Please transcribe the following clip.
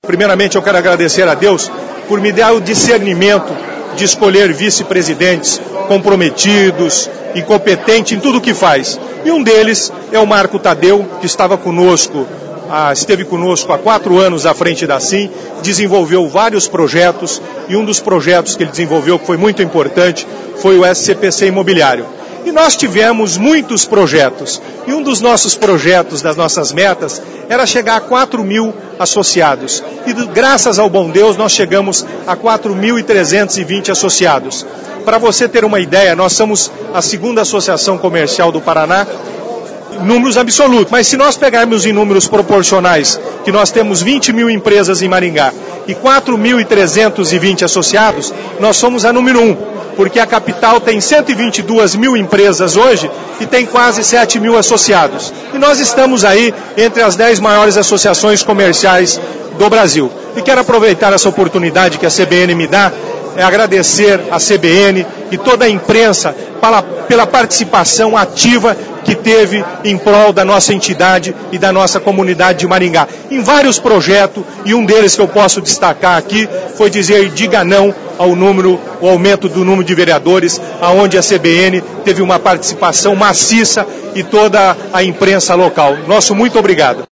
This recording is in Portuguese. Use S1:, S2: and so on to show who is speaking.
S1: Primeiramente, eu quero agradecer a Deus por me dar o discernimento de escolher vice-presidentes comprometidos e competentes em tudo o que faz. E um deles é o Marco Tadeu, que esteve conosco há 4 anos à frente da SIM, desenvolveu vários projetos, e um dos projetos que ele desenvolveu, que foi muito importante, foi o SCPC Imobiliário. E nós tivemos muitos projetos, e um dos nossos projetos, das nossas metas, era chegar a 4.000 associados. E graças ao bom Deus, nós chegamos a 4.320 associados. Para você ter uma ideia, nós somos a 2ª associação comercial do Paraná, números absolutos, mas se nós pegarmos em números proporcionais, que nós temos 20.000 empresas em Maringá e 4.320 associados, nós somos a número 1, porque a capital tem 122.000 empresas hoje e tem quase 7.000 associados. E nós estamos aí entre as 10 maiores associações comerciais do Brasil. E quero aproveitar essa oportunidade que a CBN me dá, agradecer a CBN e toda a imprensa pela participação ativa que teve em prol da nossa entidade e da nossa comunidade de Maringá. Em vários projetos, e um deles que eu posso destacar aqui, foi dizer diga não ao aumento do número de vereadores, aonde a CBN teve uma participação maciça e toda a imprensa local. Nosso muito obrigado.